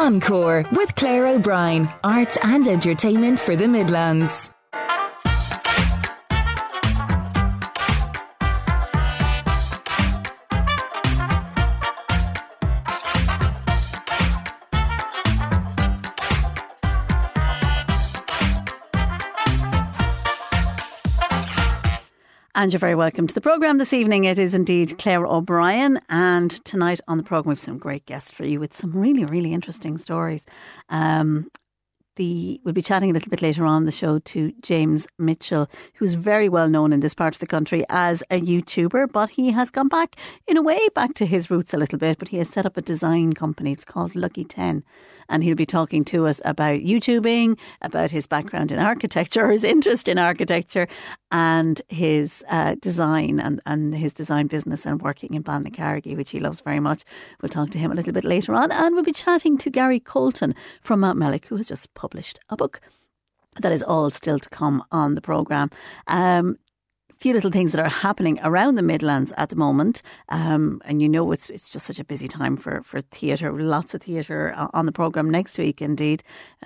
Encore with Claire O'Brien, arts and entertainment for the Midlands. And you're very welcome to the programme this evening. It is indeed Claire O'Brien, and tonight on the programme we have some great guests for you with some really, really interesting stories. We'll be chatting a little bit later on the show to James Mitchell, who's very well known in this part of the country as a YouTuber, but he has gone back, in a way, back to his roots a little bit, but he has set up a design company. It's called Lucky 10. And he'll be talking to us about YouTubing, about his background in architecture, his interest in architecture, and his design and his design business and working in Ballincarrigy, which he loves very much. We'll talk to him a little bit later on. And we'll be chatting to Gary Colton from Mountmellick, who has just published a book. That is all still to come on the programme. Few little things that are happening around the Midlands at the moment, and you know it's just such a busy time for theatre. Lots of theatre on the programme next week, indeed.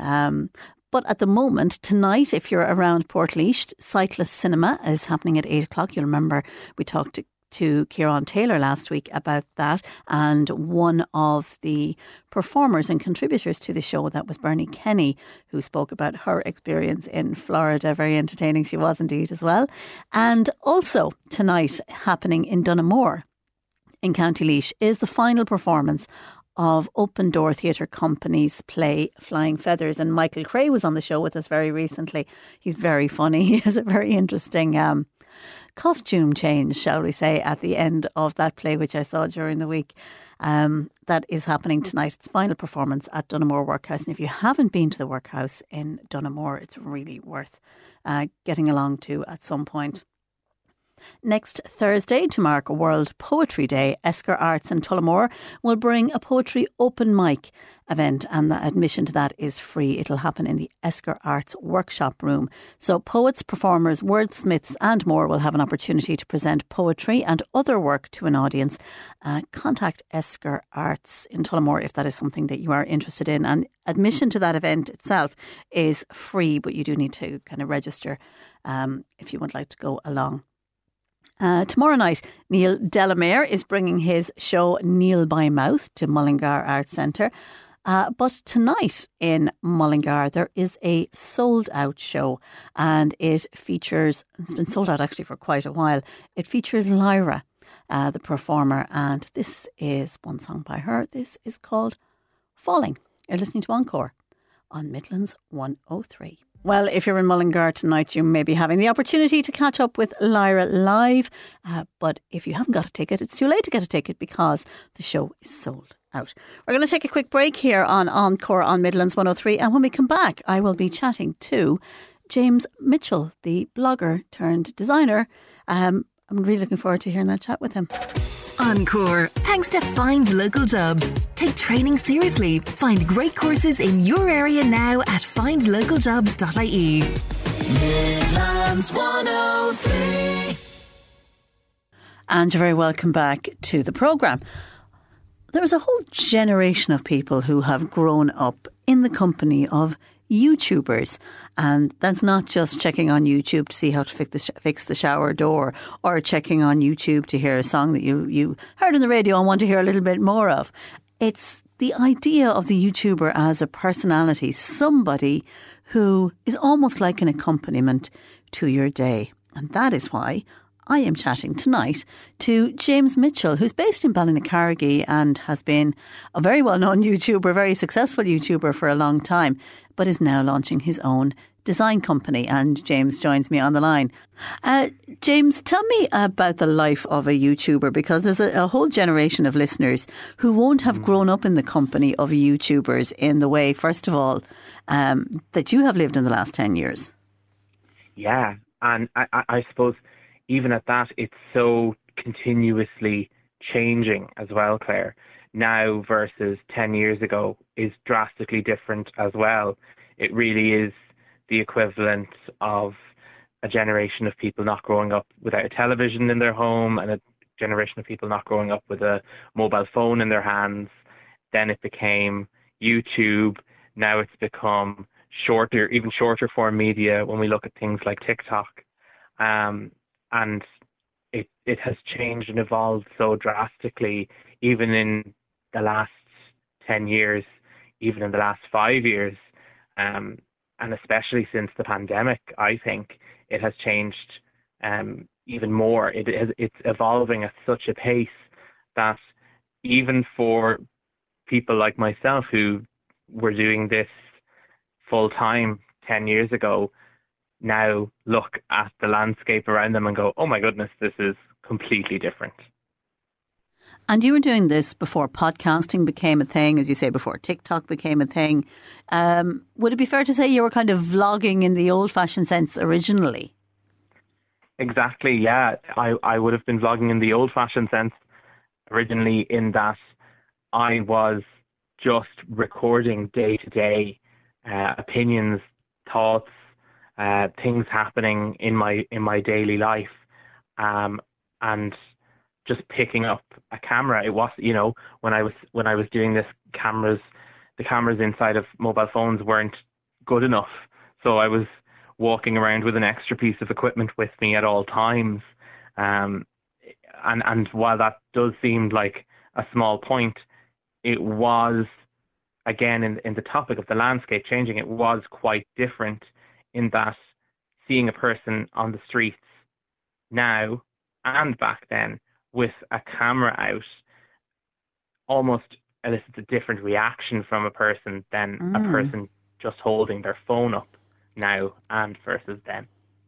But at the moment, tonight, if you're around Portlaoise, Cyclist Cinema is happening at 8 o'clock. You'll remember we talked to Kieran Taylor last week about that, and one of the performers and contributors to the show, that was Bernie Kenny, who spoke about her experience in Florida. Very entertaining she was indeed as well. And also tonight, happening in Dunamore in County Laois, is the final performance of Open Door Theatre Company's play Flying Feathers, and Michael Cray was on the show with us very recently. He's very funny. He has a very interesting costume change, shall we say, at the end of that play, which I saw during the week. That is happening tonight. It's final performance at Dunamore Workhouse. And if you haven't been to the Workhouse in Dunamore, it's really worth getting along to at some point. Next Thursday, to mark World Poetry Day, Esker Arts in Tullamore will bring a poetry open mic event, and the admission to that is free. It'll happen in the Esker Arts workshop room. So poets, performers, wordsmiths and more will have an opportunity to present poetry and other work to an audience. Contact Esker Arts in Tullamore if that is something that you are interested in. And admission to that event itself is free, but you do need to kind of register if you would like to go along. Tomorrow night, Neil Delamere is bringing his show Neil by Mouth to Mullingar Arts Centre. But tonight in Mullingar, there is a sold-out show, and it's been sold out actually for quite a while. It features Lyra, the performer, and this is one song by her. This is called Falling. You're listening to Encore on Midlands 103. Well, if you're in Mullingar tonight, you may be having the opportunity to catch up with Lyra live. But if you haven't got a ticket, it's too late to get a ticket because the show is sold out. We're going to take a quick break here on Encore on Midlands 103. And when we come back, I will be chatting to James Mitchell, the blogger turned designer. I'm really looking forward to hearing that chat with him. Encore, thanks to Find Local Jobs. Take training seriously. Find great courses in your area now at findlocaljobs.ie. Midlands 103. And you're very welcome back to the programme. There's a whole generation of people who have grown up in the company of YouTubers, and that's not just checking on YouTube to see how to fix the shower door, or checking on YouTube to hear a song that you heard on the radio and want to hear a little bit more of. It's the idea of the YouTuber as a personality, somebody who is almost like an accompaniment to your day. And that is why I am chatting tonight to James Mitchell, who's based in Ballincarrigy and has been a very well-known YouTuber, very successful YouTuber for a long time, but is now launching his own design company. And James joins me on the line. James, tell me about the life of a YouTuber, because there's a whole generation of listeners who won't have grown up in the company of YouTubers in the way, first of all, that you have lived in the last 10 years. Yeah, and I suppose even at that, it's so continuously changing as well, Claire. Now versus 10 years ago is drastically different as well. It really is the equivalent of a generation of people not growing up without a television in their home and a generation of people not growing up with a mobile phone in their hands. Then it became YouTube. Now it's become shorter, even shorter form media when we look at things like TikTok. And it has changed and evolved so drastically, even in the last 10 years, even in the last 5 years, and especially since the pandemic, I think it has changed even more. It's evolving at such a pace that even for people like myself who were doing this full time 10 years ago, now look at the landscape around them and go, oh my goodness, this is completely different. And you were doing this before podcasting became a thing, as you say, before TikTok became a thing. Would it be fair to say you were kind of vlogging in the old-fashioned sense originally? Exactly, yeah. I would have been vlogging in the old-fashioned sense originally, in that I was just recording day-to-day opinions, thoughts, things happening in my daily life, and just picking up a camera. It was, when I was doing this, the cameras inside of mobile phones weren't good enough, so I was walking around with an extra piece of equipment with me at all times. And while that does seem like a small point, it was, again, in the topic of the landscape changing, it was quite different, in that seeing a person on the streets now and back then with a camera out almost elicits a different reaction from a person than a person just holding their phone up now and versus then.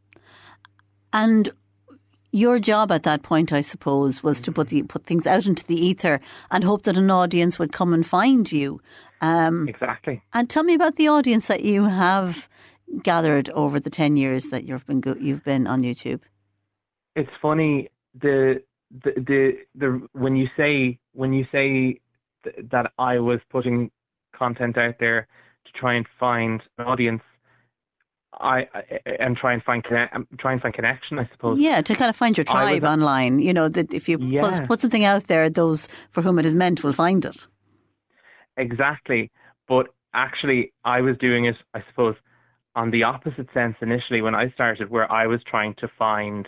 And your job at that point, I suppose, was to put things out into the ether and hope that an audience would come and find you. Exactly. And tell me about the audience that you have gathered over the 10 years that you've been on YouTube. It's funny, the when you say that I was putting content out there to try and find an audience, I am trying to find connection, I suppose. Yeah, to kind of find your tribe online. That if you put something out there, those for whom it is meant will find it. Exactly. But actually, I was doing it, I suppose, on the opposite sense initially when I started, where I was trying to find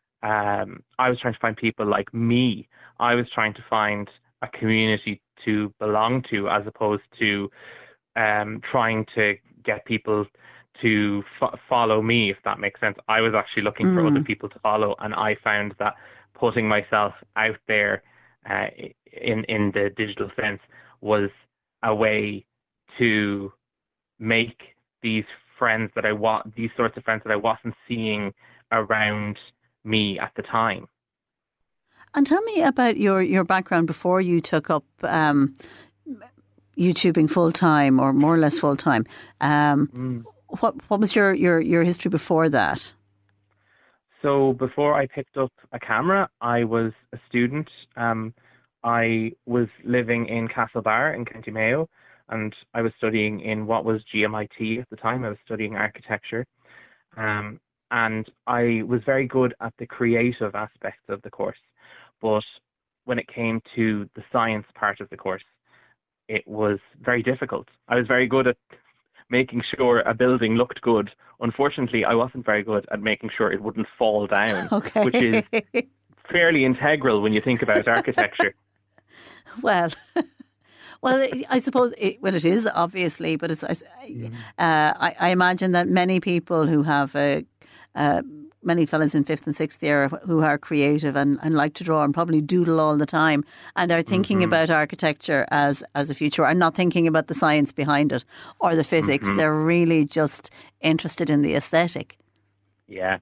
people like me. I was trying to find a community to belong to, as opposed to trying to get people to follow me, if that makes sense. I was actually looking for other people to follow, and I found that putting myself out there in the digital sense was a way to make these sorts of friends that I wasn't seeing around me at the time. And tell me about your background before you took up YouTubing full time, or more or less full time. What was your history before that? So before I picked up a camera, I was a student. I was living in Castlebar in County Mayo, and I was studying in what was GMIT at the time. I was studying architecture. And I was very good at the creative aspects of the course. But when it came to the science part of the course, it was very difficult. I was very good at making sure a building looked good. Unfortunately, I wasn't very good at making sure it wouldn't fall down, which is fairly integral when you think about architecture. Well, I suppose it is, obviously, but I imagine that many people who have many fellas in 5th and 6th year who are creative and like to draw and probably doodle all the time and are thinking about architecture as a future, and not thinking about the science behind it or the physics. They're really just interested in the aesthetic. Yeah.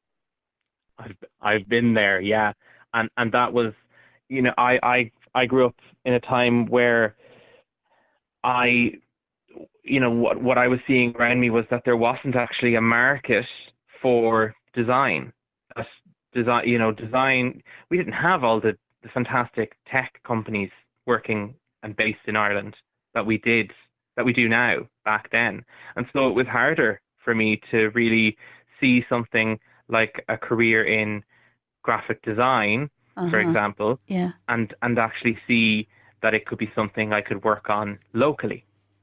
I've been there, yeah. And that was, I grew up in a time where what I was seeing around me was that there wasn't actually a market for design. Design, we didn't have all the fantastic tech companies working and based in Ireland that we do now back then. And so it was harder for me to really see something like a career in graphic design, for example, and actually see that it could be something I could work on locally.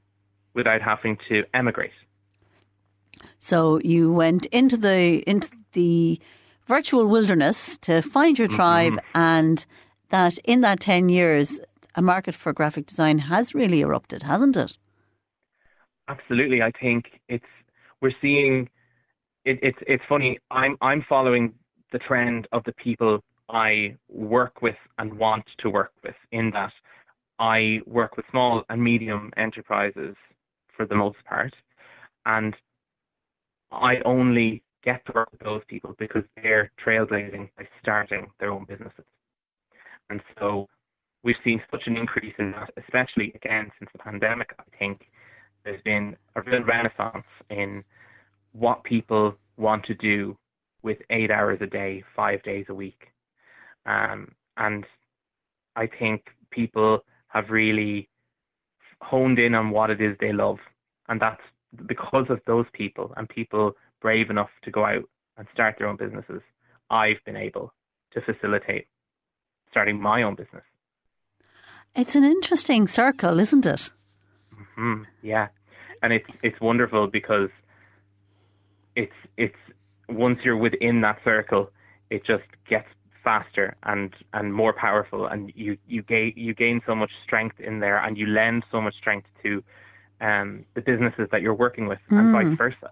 without having to emigrate. So you went into the virtual wilderness to find your tribe, and that in that 10 years, a market for graphic design has really erupted, hasn't it? Absolutely. I think we're seeing it's funny. I'm following the trend of the people I work with and want to work with, in that I work with small and medium enterprises for the most part, and I only get to work with those people because they're trailblazing by starting their own businesses. And so we've seen such an increase in that, especially again since the pandemic. I think there's been a real renaissance in what people want to do with 8 hours a day, 5 days a week. And I think people have really honed in on what it is they love. And that's because of those people and people brave enough to go out and start their own businesses. I've been able to facilitate starting my own business. It's an interesting circle, isn't it? Mm-hmm. Yeah. And it's wonderful because it's once you're within that circle, it just gets faster and more powerful, and you gain so much strength in there, and you lend so much strength to the businesses that you're working with, and vice versa.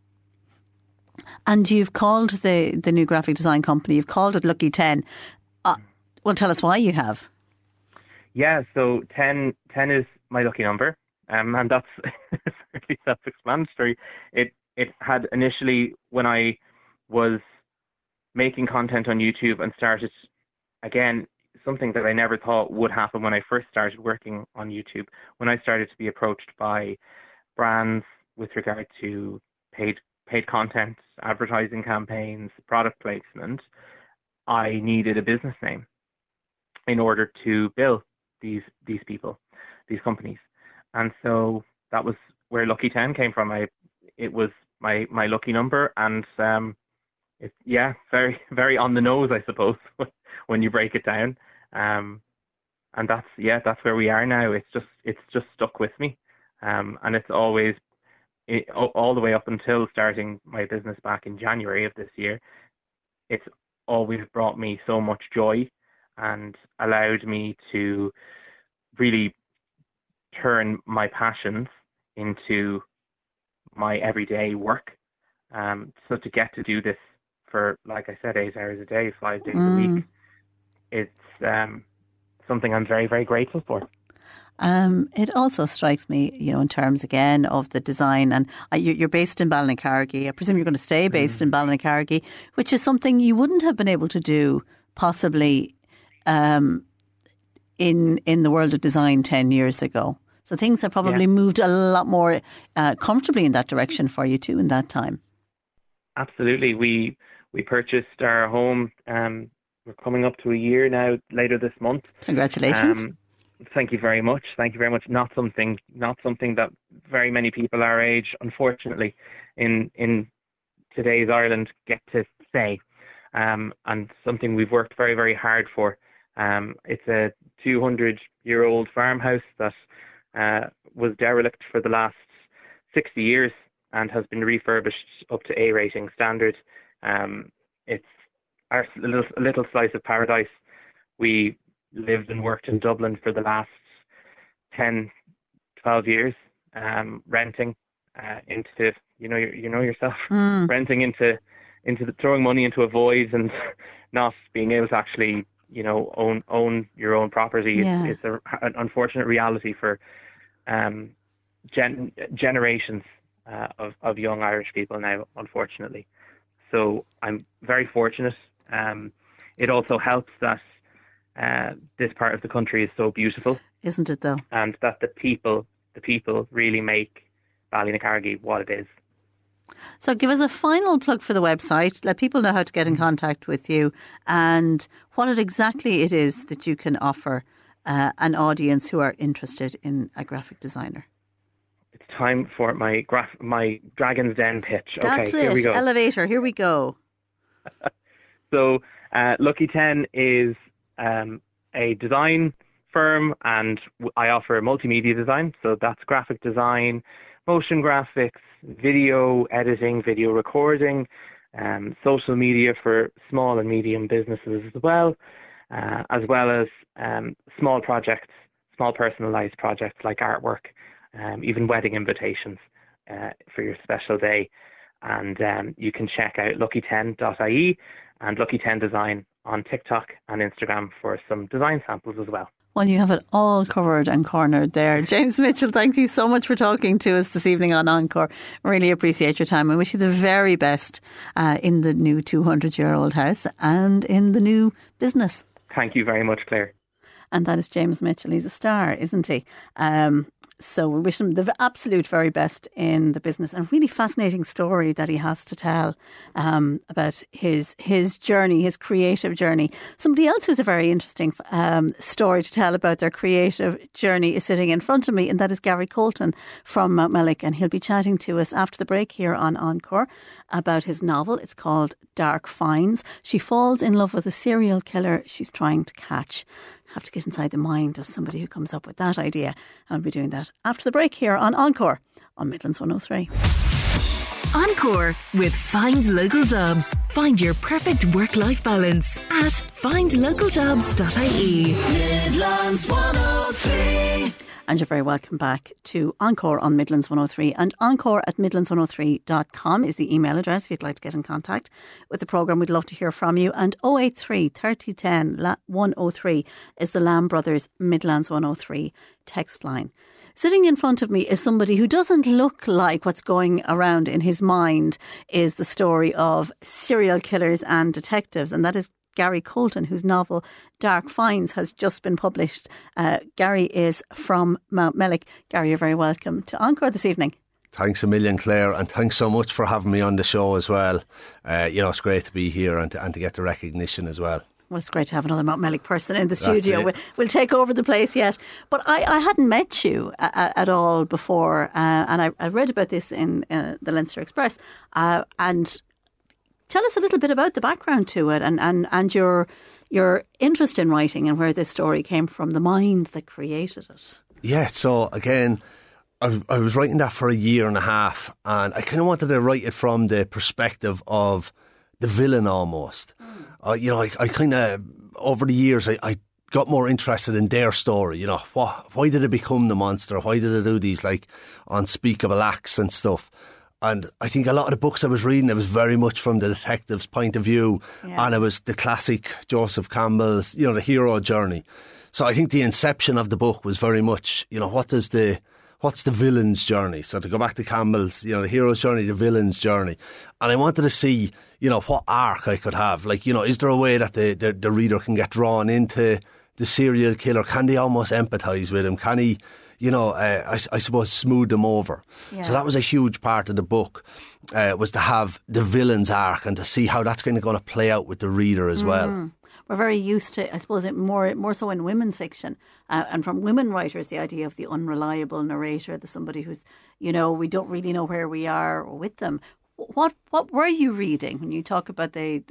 And you've called the new graphic design company, you've called it Lucky 10. Well, tell us why you have. Yeah, so 10 is my lucky number, and that's certainly self-explanatory. It had initially, when I was making content on YouTube and started, again, something that I never thought would happen when I first started working on YouTube, when I started to be approached by brands with regard to paid content, advertising campaigns, product placement, I needed a business name in order to bill these people, these companies. And so that was where Lucky 10 came from. It was my lucky number, and it's very, very on the nose, I suppose, when you break it down. And that's where we are now. It's just stuck with me, and it's always all the way up until starting my business back in January of this year. It's always brought me so much joy and allowed me to really turn my passions into my everyday work. So to get to do this for, like I said, 8 hours a day, 5 days a week, it's something I'm very, very grateful for. It also strikes me, in terms again of the design, and you're based in Ballincarragee. I presume you're going to stay based in Ballincarragee, which is something you wouldn't have been able to do possibly in the world of design 10 years ago. So things have probably moved a lot more comfortably in that direction for you too in that time. Absolutely. We purchased our home. We're coming up to a year now, later this month. Congratulations. Thank you very much. Thank you very much. Not something that very many people our age, unfortunately, in today's Ireland get to say, and something we've worked very, very hard for. It's a 200-year-old farmhouse that was derelict for the last 60 years and has been refurbished up to A rating standard. It's our little slice of paradise. We lived and worked in Dublin for the last 10, 12 years, renting into, yourself, renting into throwing money into a void and not being able to actually, own your own property. Yeah. It's an unfortunate reality for generations of young Irish people now, unfortunately. So I'm very fortunate. It also helps that this part of the country is so beautiful, isn't it? Though, and that the people really make Ballincarragee what it is. So, give us a final plug for the website. Let people know how to get in contact with you and what exactly it is that you can offer an audience who are interested in a graphic designer. It's time for my Dragon's Den pitch. That's okay, it. Here we go. Elevator. Here we go. So, Lucky 10 is a design firm, and I offer multimedia design. So that's graphic design, motion graphics, video editing, video recording, social media for small and medium businesses as well as small projects, small personalised projects like artwork, even wedding invitations for your special day. And you can check out lucky10.ie and Lucky10 Design on TikTok and Instagram for some design samples as well. Well, you have it all covered and cornered there. James Mitchell, thank you so much for talking to us this evening on Encore. Really appreciate your time and wish you the very best in the new 200-year-old house and in the new business. Thank you very much, Claire. And that is James Mitchell. He's a star, isn't he? So we wish him the absolute very best in the business, and a really fascinating story that he has to tell about his journey, his creative journey. Somebody else who's a very interesting story to tell about their creative journey is sitting in front of me, and that is Gary Colton from Mountmellick, and he'll be chatting to us after the break here on Encore about his novel. It's called Dark Finds. She falls in love with a serial killer she's trying to catch. Have to get inside the mind of somebody who comes up with that idea. I'll be doing that after the break here on Encore on Midlands 103. Encore with Find Local Jobs. Find your perfect work-life balance at findlocaljobs.ie. Midlands 103. And you're very welcome back to Encore on Midlands 103. And encore at midlands103.com is the email address if you'd like to get in contact with the programme. We'd love to hear from you. And 083 3010 103 is the Lamb Brothers Midlands 103 text line. Sitting in front of me is somebody who doesn't look like what's going around in his mind is the story of serial killers and detectives. And that is Gary Colton, whose novel Dark Finds has just been published. Gary is from Mountmellick. Gary, you're very welcome to Encore this evening. Thanks a million, Claire, and thanks so much for having me on the show as well. It's great to be here and to get the recognition as well. Well, it's great to have another Mountmellick person in the studio. We'll take over the place yet. But I hadn't met you at all before, and I read about this in the Leinster Express. And tell us a little bit about the background to it and your interest in writing and where this story came from, the mind that created it. Yeah, so again, I was writing that for a year and a half, and I kind of wanted to write it from the perspective of the villain almost. I kind of, over the years, I got more interested in their story. Why did it become the monster? Why did it do these unspeakable acts and stuff? And I think a lot of the books I was reading, it was very much from the detective's point of view. Yeah. And it was the classic Joseph Campbell's, the hero journey. So I think the inception of the book was very much, what's the villain's journey? So to go back to Campbell's, the hero's journey, the villain's journey. And I wanted to see, what arc I could have. Is there a way that the reader can get drawn into the serial killer? Can they almost empathise with him? Can he, I suppose, smooth them over? Yeah. So that was a huge part of the book, was to have the villain's arc and to see how that's going to play out with the reader as well. We're very used to, I suppose, more so in women's fiction and from women writers, the idea of the unreliable narrator, the somebody who's, we don't really know where we are with them. What were you reading when you talk about the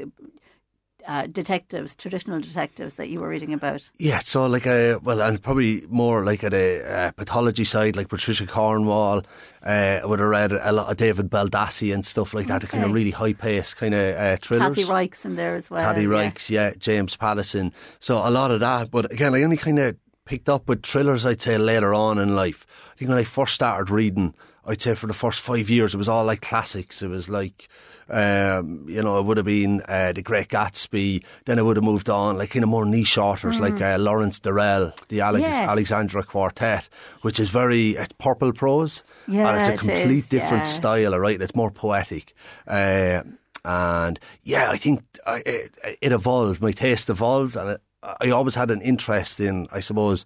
detectives, traditional detectives that you were reading about? Yeah, so and probably more like at a pathology side, like Patricia Cornwall. I would have read a lot of David Baldassi and stuff like that, the kind of really high-paced kind of thrillers. Kathy Reichs in there as well. Kathy Reichs, yeah, James Pattison. So a lot of that, but again, I only kind of picked up with thrillers, I'd say, later on in life. I think when I first started reading, I'd say for the first 5 years, it was all like classics. It was like, it would have been The Great Gatsby. Then it would have moved on, like kind of more niche authors like Lawrence Durrell, the Alexandra Quartet, which is it's purple prose. Yeah, and it's a complete different style, right? It's more poetic. And yeah, I think it evolved. My taste evolved, and I always had an interest in, I suppose,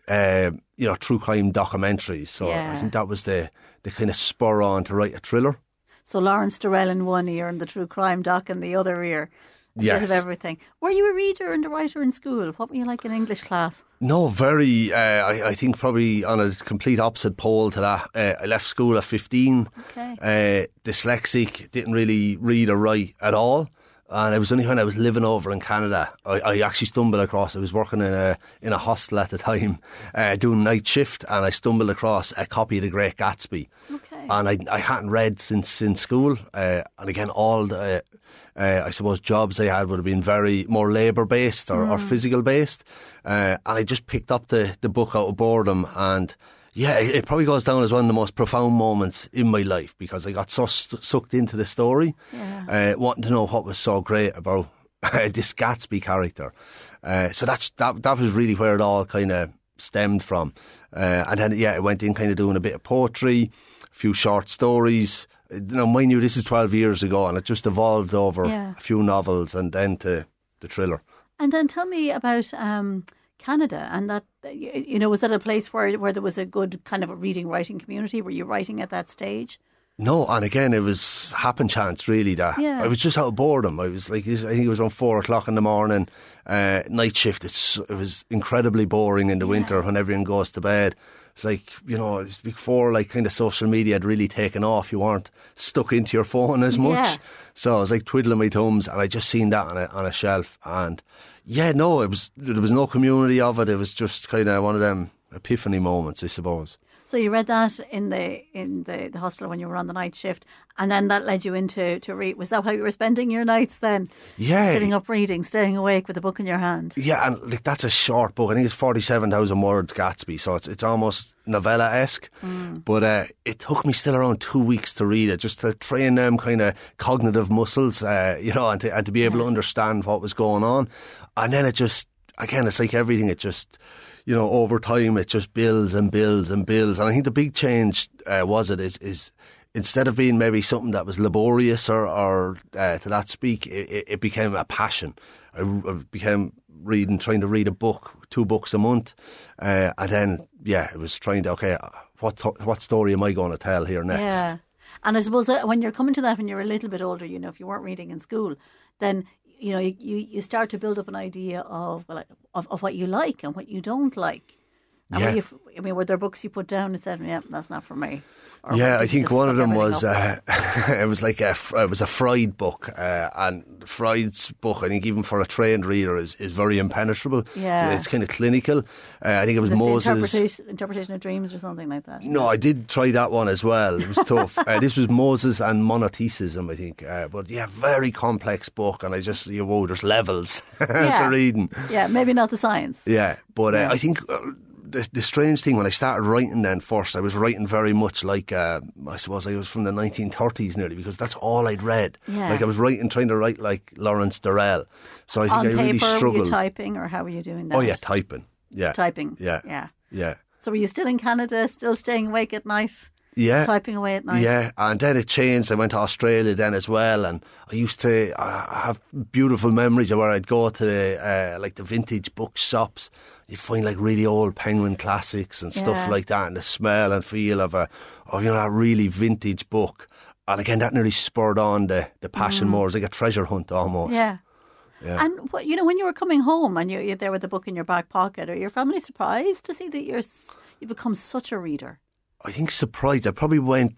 true crime documentaries. So I think that was the kind of spur on to write a thriller. So Lawrence Durrell in one ear and the true crime doc in the other ear. A bit of everything. Were you a reader and a writer in school? What were you like in English class? No, very. I think probably on a complete opposite pole to that. I left school at 15. Okay. Dyslexic, didn't really read or write at all. And it was only when I was living over in Canada, I actually stumbled across, I was working in a hostel at the time, doing night shift, and I stumbled across a copy of The Great Gatsby. Okay. And I hadn't read since in school. And again, all the, I suppose, jobs I had would have been very more labour-based or physical-based. And I just picked up the book out of boredom, and yeah, it probably goes down as one of the most profound moments in my life, because I got so sucked into the story, wanting to know what was so great about this Gatsby character. So that was really where it all kind of stemmed from. And then, I went in kind of doing a bit of poetry, a few short stories. Now, mind you, this is 12 years ago, and it just evolved over a few novels and then to the thriller. And then tell me about Canada, and that, was that a place where there was a good kind of a reading, writing community? Were you writing at that stage? No, and again, it was happen chance, really. That I was just out of boredom. I was like, I think it was around 4 o'clock in the morning, night shift. It was incredibly boring in the winter when everyone goes to bed. It's like, it was before like kind of social media had really taken off. You weren't stuck into your phone as much. Yeah. So I was like twiddling my thumbs, and I just seen that on a shelf. And there was no community of it. It was just kind of one of them epiphany moments, I suppose. So you read that in the hostel when you were on the night shift, and then that led you into read. Was that how you were spending your nights then? Yeah. Sitting up reading, staying awake with a book in your hand? Yeah, and like that's a short book. I think it's 47,000 words, Gatsby, so it's almost novella-esque. But it took me still around 2 weeks to read it, just to train them kind of cognitive muscles, and to be able to understand what was going on. And then it just, again, it's like everything, it just, over time it just builds and builds and builds. And I think the big change is instead of being maybe something that was laborious or to that speak, it became a passion. I became trying to read 2 books a month, and then it was trying to what story am I going to tell here next? Yeah, and I suppose when you're coming to that when you're a little bit older, if you weren't reading in school, then you start to build up an idea of what you like and what you don't like. And were there books you put down and said, "Yeah, that's not for me"? Or I think one of them was it was like it was a Freud book, and Freud's book, I think, even for a trained reader, is very impenetrable. Yeah, it's kind of clinical. I think it was Moses' interpretation of dreams or something like that. No, I did try that one as well. It was tough. This was Moses and monotheism, I think. But very complex book, and I just there's levels to reading. Yeah, maybe not the science. Yeah, but I think. The strange thing, when I started writing then first, I was writing very much like, I suppose I was from the 1930s nearly, because that's all I'd read. Yeah. Like I was trying to write like Lawrence Durrell. So I think I really struggled. Were you typing, or how were you doing that? Oh yeah, typing. Yeah. Typing. Yeah. So were you still in Canada, still staying awake at night? Yeah. Typing away at night? Yeah, and then it changed. I went to Australia then as well, and I used to have beautiful memories of where I'd go to the vintage bookshops. You'd find like really old Penguin classics and stuff like that, and the smell and feel of a really vintage book. And again, that nearly spurred on the passion more. It was like a treasure hunt almost. Yeah. And when you were coming home and you're there with the book in your back pocket, are your family surprised to see that you've become such a reader? I think surprised. I probably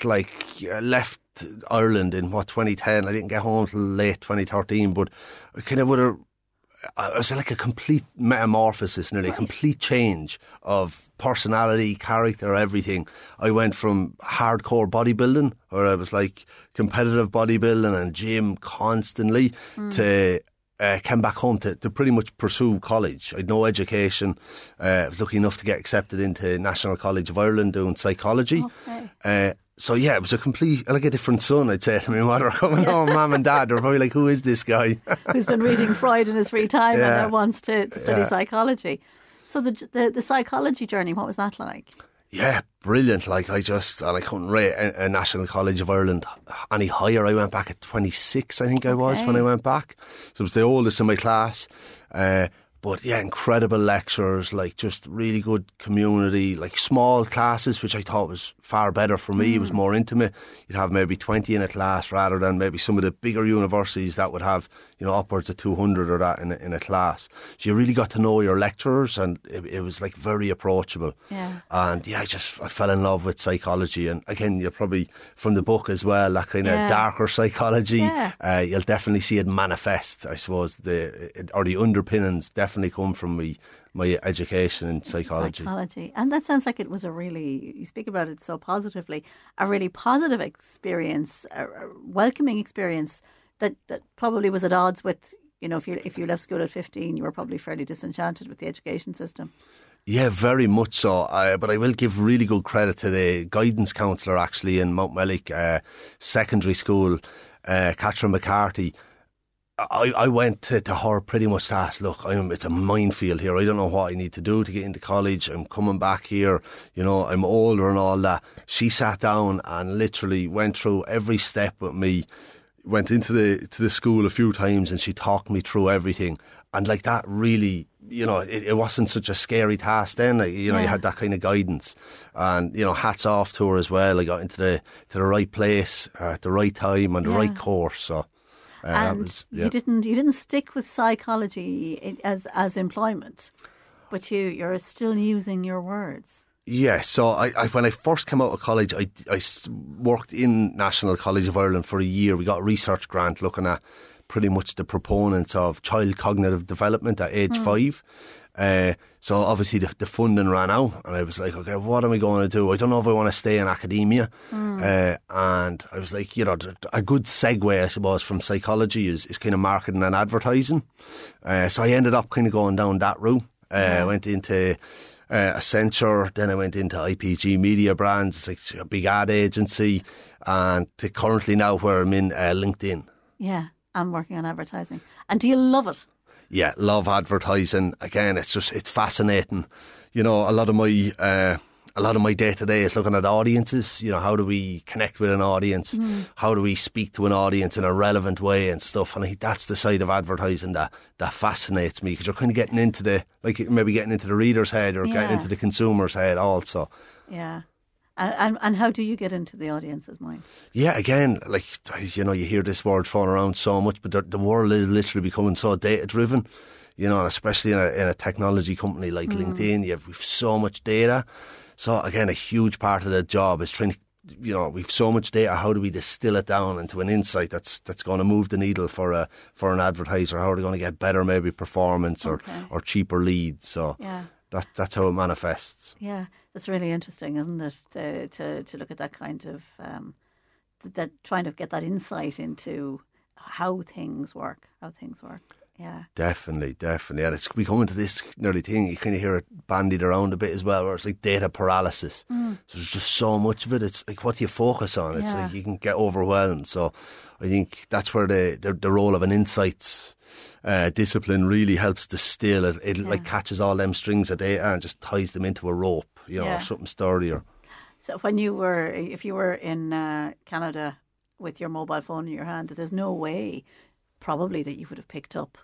left Ireland in 2010. I didn't get home till late 2013, but I kind of would have. I was like a complete metamorphosis, nearly a complete change of personality, character, everything. I went from hardcore bodybuilding, where I was like competitive bodybuilding and gym constantly, to came back home to pretty much pursue college. I had no education. I was lucky enough to get accepted into National College of Ireland doing psychology. Okay. So it was a different son, I'd say to my mother coming home. Mum and Dad were probably like, "Who is this guy?" Who's been reading Freud in his free time and now wants to study psychology. So the psychology journey, what was that like? Yeah, brilliant. Like I couldn't rate a National College of Ireland any higher. I went back at 26, I think I was when I went back. So I was the oldest in my class. But yeah, incredible lecturers, like just really good community, like small classes, which I thought was far better for me. It was more intimate. You'd have maybe 20 in a class rather than maybe some of the bigger universities that would have, upwards of 200 or that in a class. So you really got to know your lecturers, and it was like very approachable. Yeah. And yeah, I fell in love with psychology. And again, you're probably from the book as well, that kind of darker psychology. Yeah. You'll definitely see it manifest, I suppose, the underpinnings definitely come from my education in psychology. And that sounds like it was you speak about it so positively, a really positive experience, a welcoming experience that probably was at odds with, if you left school at 15, you were probably fairly disenchanted with the education system. Yeah, very much so. But I will give really good credit to the guidance counsellor actually in Mountmellick Secondary School, Catherine McCarthy. I went to her pretty much to ask, look, it's a minefield here. I don't know what I need to do to get into college. I'm coming back here. I'm older and all that. She sat down and literally went through every step with me. Went into the school a few times and she talked me through everything. And like that really, it wasn't such a scary task then. You had that kind of guidance. And, hats off to her as well. I got into the right place at the right time and the right course. So, you didn't stick with psychology as employment, but you're still using your words. Yeah, so I when I first came out of college, I worked in National College of Ireland for a year. We got a research grant looking at pretty much the proponents of child cognitive development at age 5. So obviously the funding ran out and I was like, okay, what am I going to do? I don't know if I want to stay in academia. And I was like, a good segue, I suppose, from psychology is kind of marketing and advertising. So I ended up kind of going down that route. I went into Accenture, then I went into IPG Media Brands. It's like a big ad agency, and to currently now where I'm in LinkedIn. Yeah, I'm working on advertising. And do you love it? Yeah, love advertising. Again, it's fascinating. A lot of my day to day is looking at audiences. How do we connect with an audience? How do we speak to an audience in a relevant way and stuff? And I think that's the side of advertising that fascinates me, because you're kind of getting into maybe getting into the reader's head or getting into the consumer's head also. Yeah. And how do you get into the audience's mind? Yeah, again, you hear this word thrown around so much, but the world is literally becoming so data driven. And especially in a technology company like LinkedIn, we've so much data. So again, a huge part of the job is trying to, we've so much data. How do we distill it down into an insight that's going to move the needle for an advertiser? How are they going to get better maybe performance or cheaper leads? So that's how it manifests. Yeah, that's really interesting, isn't it? To look at that kind of that trying to get that insight into how things work. Yeah, definitely. And we come into this nearly thing, you kind of hear it bandied around a bit as well, where it's like data paralysis. So there's just so much of it. It's like, what do you focus on? It's like you can get overwhelmed. So I think that's where the role of an insights discipline really helps distill it. It like catches all them strings of data and just ties them into a rope, or something sturdier. So if you were in Canada with your mobile phone in your hand, there's no way probably that you would have picked up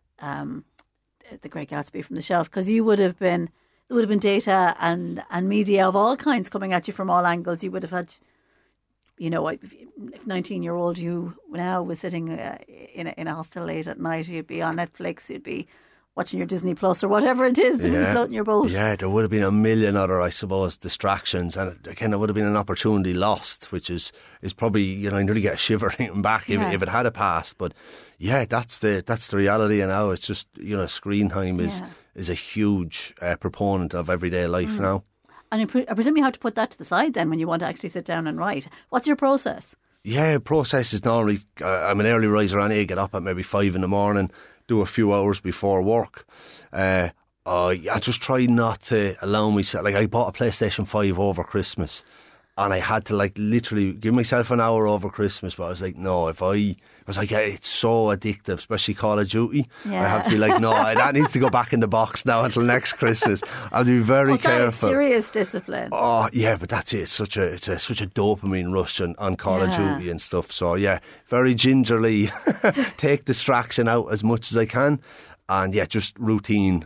The Great Gatsby from the shelf, because there would have been data and media of all kinds coming at you from all angles. You would have had, if 19-year-old you now was sitting in a hostel late at night, you'd be on Netflix, you'd be watching your Disney Plus or whatever it is that would float in your boat. Yeah, there would have been a million other, I suppose, distractions, and again, there would have been an opportunity lost, which is probably, I nearly get a shiver thinking back if it had a passed. But yeah, that's the reality, and now it's just, screen time is a huge proponent of everyday life now. And I presume you have to put that to the side then when you want to actually sit down and write. What's your process? Yeah, process is normally, I'm an early riser anyway, get up at maybe 5 a.m, do a few hours before work. I just try not to allow myself, I bought a PlayStation 5 over Christmas, and I had to literally give myself an hour over Christmas, but I was like, no, it's so addictive, especially Call of Duty. Yeah. I have to be like, no, that needs to go back in the box now until next Christmas. I'll be very careful. That is serious discipline. Oh yeah, but that's it. It's such a dopamine rush on Call of Duty and stuff. So yeah, very gingerly take distraction out as much as I can. And yeah, just routine.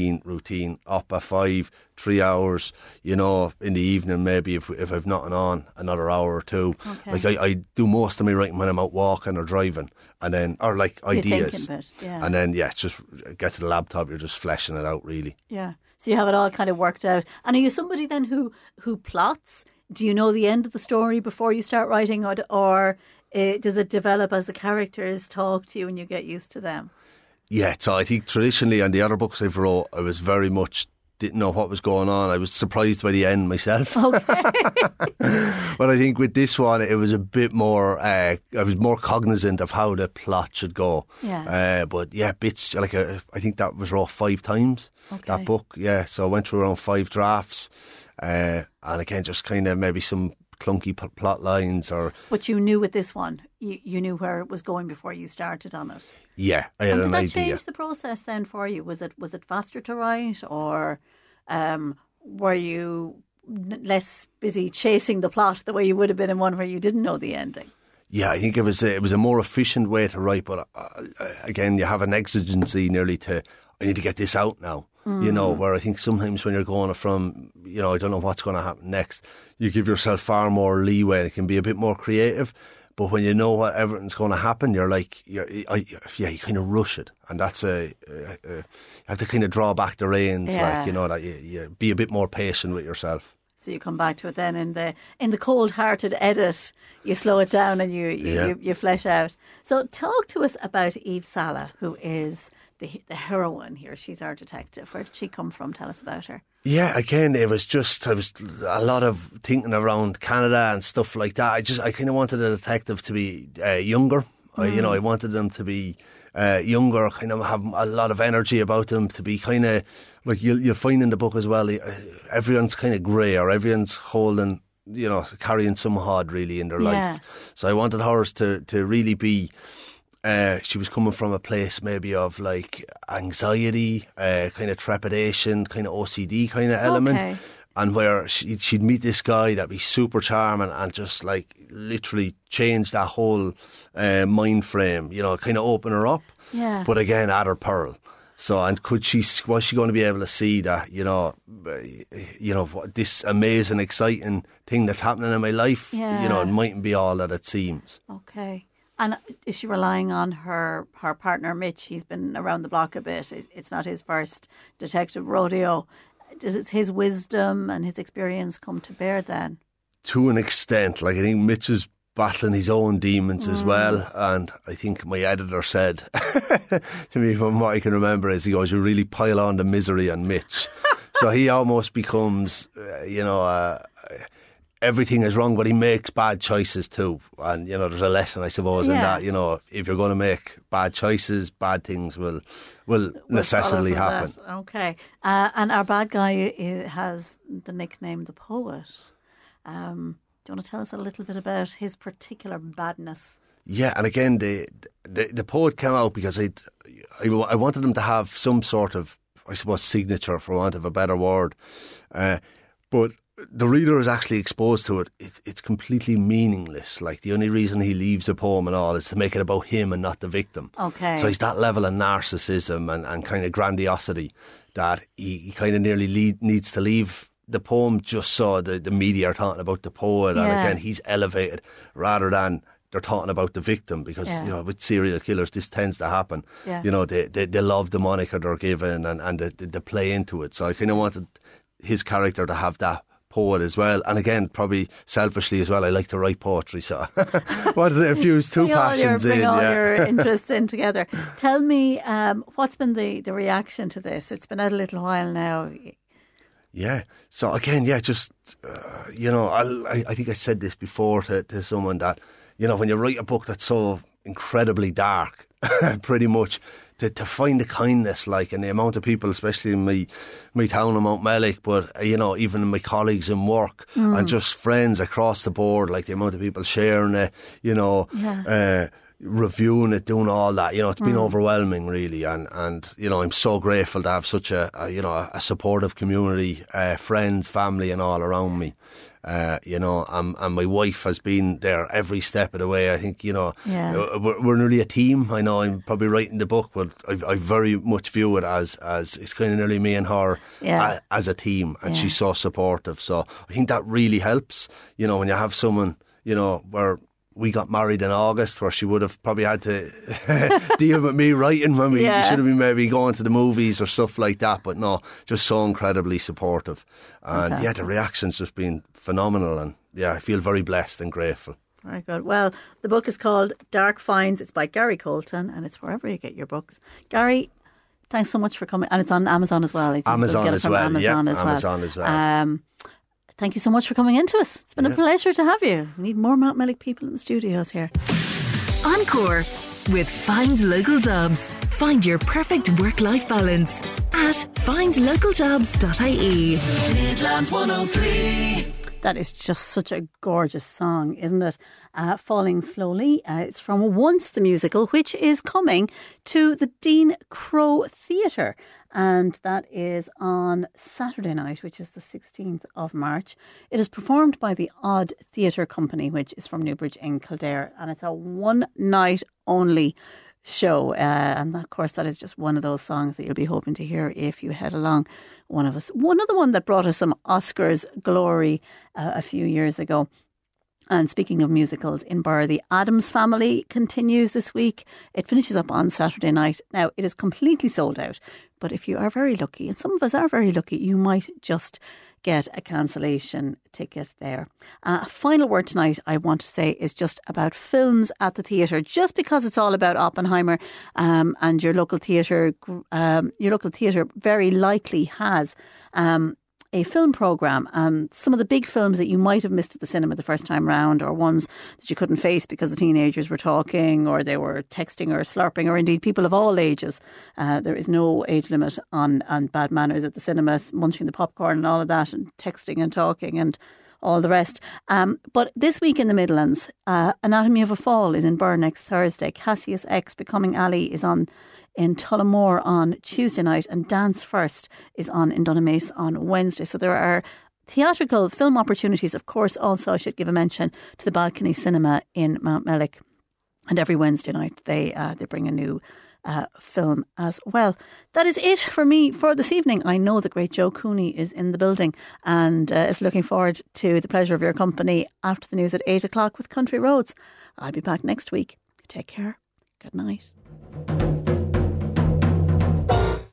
Up at 5, 3 hours, you know, in the evening maybe if I've nothing on, another hour or two. Okay. Like I do most of my writing when I'm out walking or driving, and then, or like ideas. And then, yeah, just get to the laptop, you're just fleshing it out really. Yeah. So you have it all kind of worked out. And are you somebody then who plots? Do you know the end of the story before you start writing, or does it develop as the characters talk to you and you get used to them? Yeah, so I think traditionally on the other books I've wrote, I was very much didn't know what was going on. I was surprised by the end myself. Okay. But I think with this one, it was a bit more, I was more cognizant of how the plot should go. Yeah. But yeah, bits, like I think that was wrote 5 times, that book. Yeah, so I went through around 5 drafts. And again, just kind of maybe some clunky plot lines or... But you knew with this one, you knew where it was going before you started on it. Yeah, I had an idea. Did that change the process then for you? Was it faster to write, or were you less busy chasing the plot the way you would have been in one where you didn't know the ending? Yeah, I think it was a more efficient way to write, but again, you have an exigency nearly to, I need to get this out now. You know, where I think sometimes when you're going from, you know, I don't know what's going to happen next, you give yourself far more leeway and it can be a bit more creative. But when you know what everything's going to happen, you're like, you kind of rush it. And that's you have to kind of draw back the reins, like, you know, that you be a bit more patient with yourself. So you come back to it then in the cold-hearted edit, you slow it down and you flesh out. So talk to us about Eve Sala, who is the heroine here. She's our detective. Where did she come from? Tell us about her. Yeah, again, I was a lot of thinking around Canada and stuff like that. I kind of wanted a detective to be younger. I wanted them to be younger, kind of have a lot of energy about them, to be kind of like you'll find in the book as well. Everyone's kind of grey, or everyone's holding, you know, carrying some hard really in their life. So I wanted hers to really be. She was coming from a place maybe of like anxiety, kind of trepidation, kind of OCD kind of element, and where she'd meet this guy that'd be super charming and just like literally change that whole mind frame, you know, kind of open her up. Yeah. But again, add her peril. So, and was she going to be able to see that, you know, this amazing, exciting thing that's happening in my life, you know, it mightn't be all that it seems. Okay. And is she relying on her partner, Mitch? He's been around the block a bit. It's not his first detective rodeo. Does his wisdom and his experience come to bear then? To an extent. Like, I think Mitch is battling his own demons as well. And I think my editor said to me, from what I can remember, is he goes, you really pile on the misery on Mitch. So he almost becomes, everything is wrong, but he makes bad choices too. And, you know, there's a lesson, I suppose, in that, you know, if you're going to make bad choices, bad things will necessarily happen. That. Okay. And our bad guy has the nickname The Poet. Do you want to tell us a little bit about his particular badness? Yeah, and again, the Poet came out because I wanted him to have some sort of, I suppose, signature, for want of a better word. But the reader is actually exposed to it. It's completely meaningless. Like, the only reason he leaves a poem and all is to make it about him and not the victim. Okay. So he's that level of narcissism and kind of grandiosity that he kind of nearly needs to leave the poem just so the media are talking about the poet. And again, he's elevated rather than they're talking about the victim, because, you know, with serial killers, this tends to happen. Yeah. You know, they love the moniker they're given and they play into it. So I kind of wanted his character to have that poet as well. And again, probably selfishly as well, I like to write poetry, so wanted to infuse two passions in. Bring all your interests in together. Tell me, what's been the reaction to this? It's been out a little while now. Yeah. So again, just, you know, I think I said this before to someone that, you know, when you write a book that's so incredibly dark, pretty much, to find the kindness, like, and the amount of people, especially in my town of Mountmellick, but, you know, even my colleagues in work and just friends across the board, like the amount of people sharing it, you know, reviewing it, doing all that, it's been overwhelming really, and I'm so grateful to have such a supportive community, friends, family and all around me. And my wife has been there every step of the way. I think, we're nearly a team. I know I'm probably writing the book, but I very much view it as it's kind of nearly me and her as a team, and she's so supportive. So I think that really helps, when you have someone, where we got married in August, where she would have probably had to deal with me writing when we should have been maybe going to the movies or stuff like that. But no, just so incredibly supportive. And Fantastic. the reaction's just been phenomenal. And I feel very blessed and grateful. Very good. Well, the book is called Dark Finds. It's by Gary Colton, and it's wherever you get your books. Gary, thanks so much for coming. And it's on Amazon as well. Amazon as well. Amazon as well. Thank you so much for coming into us. It's been a pleasure to have you. We need more Mount Mellick people in the studios here. Encore with Find Local Jobs. Find your perfect work-life balance at findlocaljobs.ie. Midlands 103. That is just such a gorgeous song, isn't it? Falling Slowly. It's from Once the Musical, which is coming to the Dean Crowe Theatre. And that is on Saturday night, which is the 16th of March. It is performed by the Odd Theatre Company, which is from Newbridge in Kildare. And it's a one-night only show. And of course, that is just one of those songs that you'll be hoping to hear if you head along. Another one that brought us some Oscars glory a few years ago. And speaking of musicals in Birr, The Addams Family continues this week. It finishes up on Saturday night. Now, it is completely sold out. But if you are very lucky, and some of us are very lucky, you might just get a cancellation ticket there. Final word tonight, I want to say, is just about films at the theatre. Just because it's all about Oppenheimer, and your local theatre very likely has a film programme. Some of the big films that you might have missed at the cinema the first time round, or ones that you couldn't face because the teenagers were talking or they were texting or slurping, or indeed people of all ages. There is no age limit on bad manners at the cinema, munching the popcorn and all of that, and texting and talking and all the rest. But this week in the Midlands, Anatomy of a Fall is in Birr next Thursday. Cassius X Becoming Ali is on in Tullamore on Tuesday night, and Dance First is on in Dunamace on Wednesday. So there are theatrical film opportunities. Of course, also I should give a mention to the Balcony Cinema in Mount Mellick, and every Wednesday night they bring a new film as well. That is it for me for this evening. I know the great Joe Cooney is in the building and is looking forward to the pleasure of your company after the news at 8 o'clock with Country Roads. I'll be back next week. Take care. Good night.